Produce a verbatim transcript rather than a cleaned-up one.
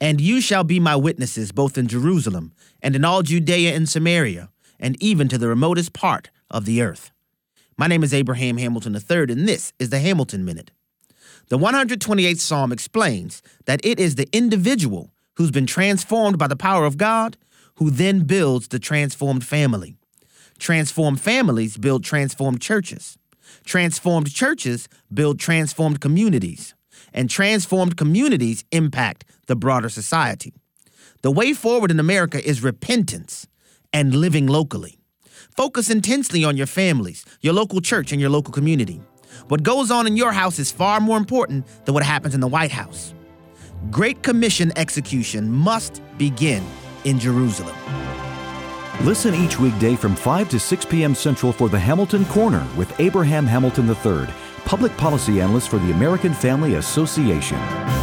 And you shall be my witnesses both in Jerusalem and in all Judea and Samaria, and even to the remotest part of the earth. My name is Abraham Hamilton the third, and this is the Hamilton Minute. The one hundred twenty-eighth Psalm explains that it is the individual who's been transformed by the power of God who then builds the transformed family. Transformed families build transformed churches. Transformed churches build transformed communities. And transformed communities impact the broader society. The way forward in America is repentance and living locally. Focus intensely on your families, your local church, and your local community. What goes on in your house is far more important than what happens in the White House. Great Commission execution must begin in Jerusalem. Listen each weekday from five to six p.m. Central for the Hamilton Corner with Abraham Hamilton the third, Public Policy Analyst for the American Family Association.